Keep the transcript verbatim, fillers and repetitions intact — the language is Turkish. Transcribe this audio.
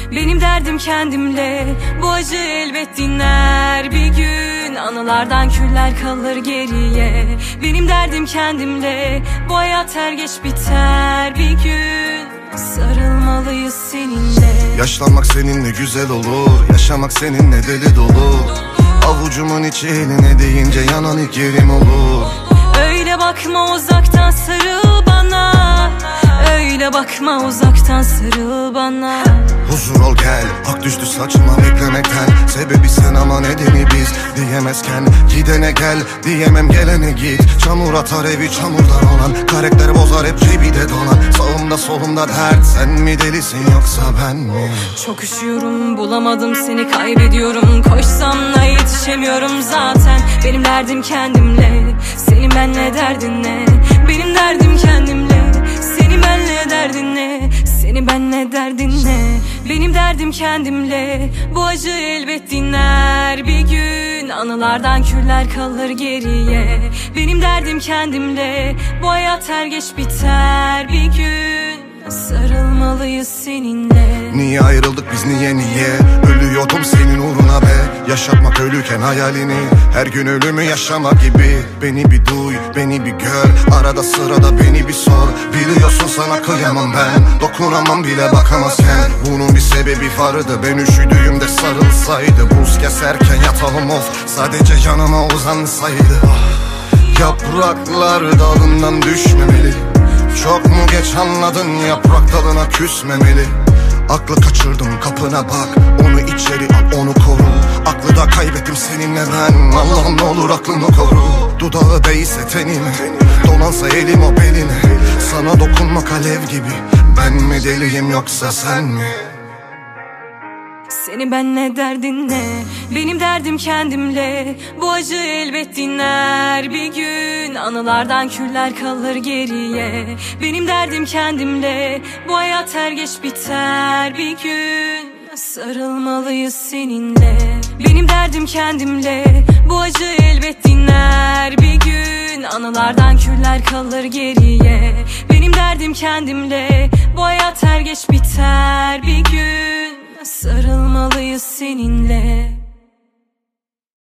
Benim derdim kendimle, bu acı elbet dinler bir gün. Anılardan küller kalır geriye. Benim derdim kendimle, bu hayat er geç biter bir gün. Sarılmalıyız seninle. Yaşlanmak seninle güzel olur, yaşamak seninle deli dolu. Avucumun içi eline deyince yanan ilk yerim olur. Öyle bakma, uzaktan sarıl bana. Öyle bakma, uzaktan sarıl bana. Huzur ol gel, ak düştü saçıma beklemekten. Sebebi sen ama nedeni biz diyemezken. Gidene gel diyemem, gelene git. Çamur atar evi çamurdan olan, karakter bozar hep cebi de dolan. Sağımda solumda dert, sen mi delisin yoksa ben mi? Çok üşüyorum, bulamadım seni, kaybediyorum. Koşsam da yetişemiyorum zaten. Benim derdim kendimle, senin benle derdin ne? Benim derdim kendimle, senin benle derdin ne? Senin benle derdin ne? Benim derdim kendimle, bu acı elbet dinler bir gün. Anılardan küller kalır geriye. Benim derdim kendimle, bu hayat er geç biter bir gün. Sarılmalıyız seninle. Niye ayrıldık biz, niye niye? Ölüyordum senin uğruna be. Yaşatmak ölüken hayalini, her gün ölümü yaşamak gibi. Beni bir duy, beni bir gör, arada sırada beni bir sor. Biliyorsun sana kıyamam ben, dokunamam bile bakamazken. Bunun bir sebebi vardı, ben üşüdüğümde sarılsaydı. Buz keserken yatalım of, sadece yanıma uzansaydı. Yapraklar dalından düşmemeli. Çok mu geç anladın, yaprak dalına küsmemeli. Aklı kaçırdım, kapına bak, onu içeri al, onu koru. Aklı da kaybettim seninle ben, Allah'ım ne olur aklını koru. Dudağı değse tenime, dolansa elim o beline. Sana dokunmak alev gibi, ben mi deliyim yoksa sen mi? Senin benle derdin ne? Benim derdim kendimle, bu acı elbet dinler bir gün. Anılardan küller kalır geriye. Benim derdim kendimle, bu hayat er geç biter bir gün. Sarılmalıyız seninle. Benim derdim kendimle, bu acı elbet dinler bir gün. Anılardan küller kalır geriye. Benim derdim kendimle, bu hayat er geç biter bir gün. Sarılmalıyız seninle.